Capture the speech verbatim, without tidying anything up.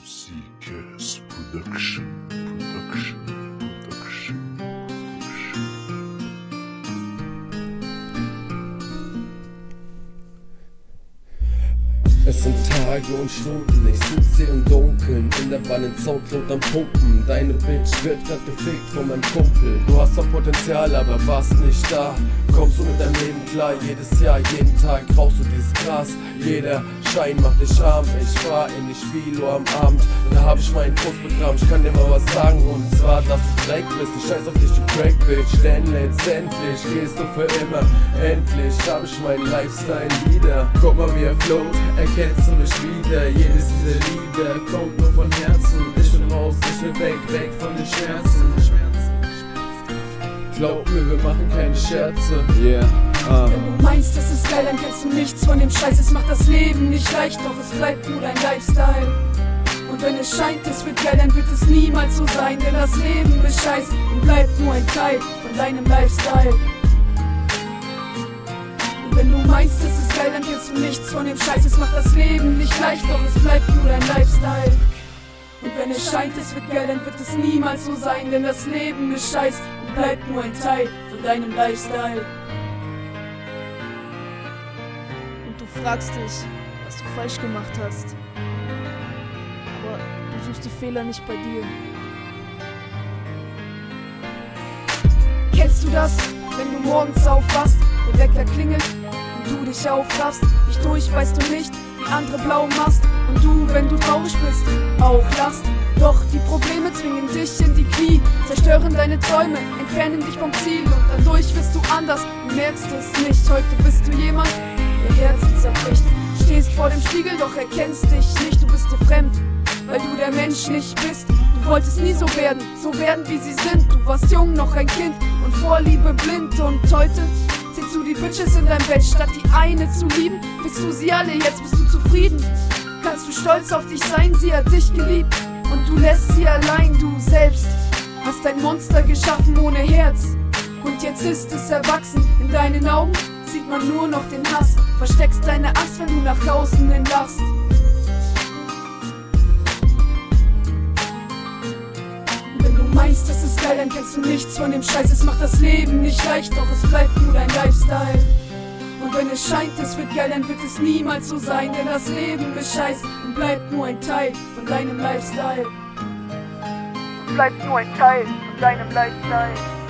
Seekers Production, Production, Production, Production. Es sind Tage und Stunden, ich sitze hier im Dunkeln, in der Wanne in Soundcloud am Pumpen. Deine Bitch wird grad gefickt von meinem Kumpel. Du hast doch Potenzial, aber warst nicht da. Kommst du mit deinem Leben klar, jedes Jahr, jeden Tag rauchst du dieses Gras. Jeder Schein macht dich arm, ich fahr in die Spilo am Abend. Da hab ich meinen Fuß begraben, ich kann dir mal was sagen. Und zwar, dass du Dreck bist, ich scheiß auf dich, du Crack Bitch. Denn letztendlich gehst du für immer. Endlich hab ich meinen Lifestyle wieder. Guck mal wie er float, erkennst du mich wieder. Jedes dieser Lieder kommt nur von Herzen. Ich bin raus, ich will weg, weg von den Schmerzen. Glaub mir, wir machen keine Scherze. Yeah. Uh. Wenn du meinst, es ist geil, dann kennst du nichts von dem Scheiß. Es macht das Leben nicht leicht, doch es bleibt nur dein Lifestyle. Und wenn es scheint, es wird geil, dann wird es niemals so sein. Denn das Leben ist scheiß und bleibt nur ein Teil von deinem Lifestyle. Und wenn du meinst, es ist geil, dann kennst du nichts von dem Scheiß. Es macht das Leben nicht leicht, doch es bleibt nur dein Lifestyle. Und wenn es scheint, es wird geil, dann wird es niemals so sein. Denn das Leben ist scheiß und bleibt nur ein Teil von deinem Lifestyle. Und du fragst dich, was du falsch gemacht hast. Aber du suchst die Fehler nicht bei dir. Kennst du das, wenn du morgens aufwachst, der Wecker klingelt und du dich aufraffst, dich durchbeißt und nicht wie andere blau machst und du, wenn du traurig bist, auch lachst. Doch die Probleme zwingen dich in die Knie, zerstören deine Träume, entfernen dich vom Ziel und dadurch wirst du anders und merkst es nicht. Heute bist du jemand, der Herzen zerbricht, stehst vor dem Spiegel, doch erkennst dich nicht, du bist dir fremd, weil du der Mensch nicht bist. Du wolltest nie so werden, so werden wie sie sind. Du warst jung, noch ein Kind und vor Liebe blind. Und heute ziehst du die Bitches in dein Bett. Statt die eine zu lieben, bist du sie alle, jetzt bist du zufrieden. Kannst du stolz auf dich sein, sie hat dich geliebt und du lässt sie allein. Du selbst hast ein Monster geschaffen ohne Herz und jetzt ist es erwachsen. In deinen Augen sieht man nur noch den Hass. Versteckst deine Angst, wenn du nach außen hin lachst. Meinst, das ist geil, dann kennst du nichts von dem Scheiß. Es macht das Leben nicht leicht, doch es bleibt nur dein Lifestyle. Und wenn es scheint, es wird geil, dann wird es niemals so sein. Denn das Leben ist scheiß und bleibt nur ein Teil von deinem Lifestyle. Und bleibt nur ein Teil von deinem Lifestyle.